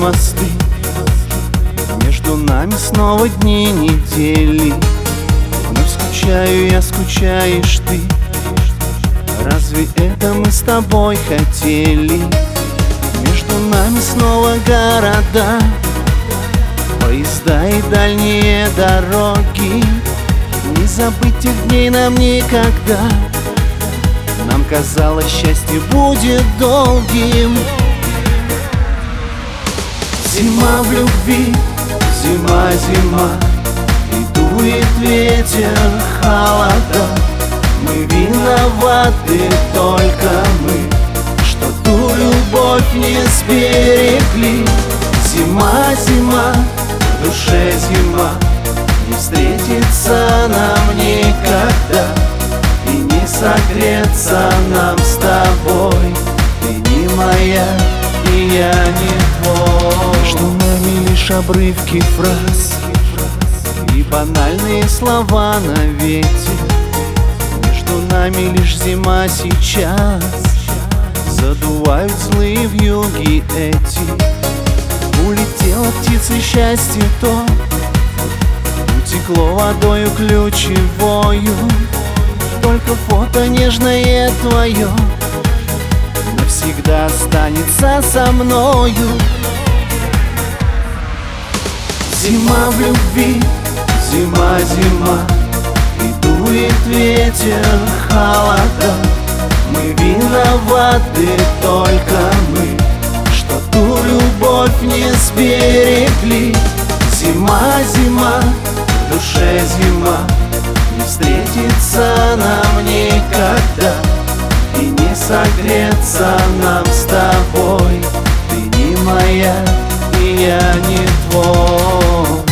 мосты, между нами снова дни недели. Вновь скучаю я, скучаешь ты. Разве это мы с тобой хотели? Между нами снова города, поезда и дальние дороги. Не забыть тех дней нам никогда. Нам казалось, счастье будет долгим. Зима в любви, зима, зима, и дует ветер, холода. Мы виноваты только мы, что ту любовь не сберегли. Зима, зима, в душе зима, не встретиться нам никогда и не согреться нам с тобой. Ты не моя, и я не твой. Между нами лишь обрывки фраз и банальные слова на ветер. Между нами лишь зима сейчас, задувают злые вьюги эти. Улетела птица счастье то, утекло водою ключевою. Только фото нежное твое навсегда останется со мною. Зима в любви, зима, зима, и дует ветер, холода. Мы виноваты только мы, что ту любовь не сберегли. Зима, зима, в душе зима, не встретиться нам никогда и не согреться нам с тобой. Ты не моя, и я не твой.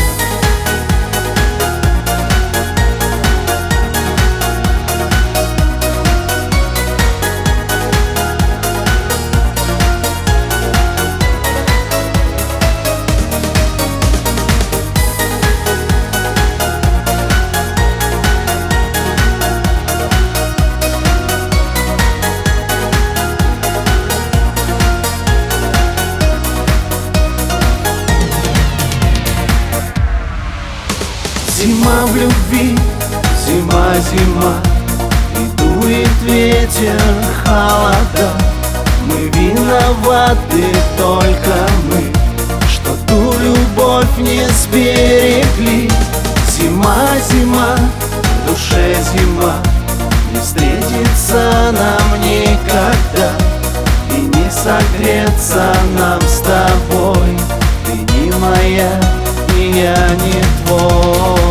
Зима в любви, зима, зима, и дует ветер, холода. Мы виноваты только мы, что ту любовь не сберегли. Зима, зима, в душе зима, не встретиться нам никогда и не согреться нам с тобой. Ты не моя, и я не твой.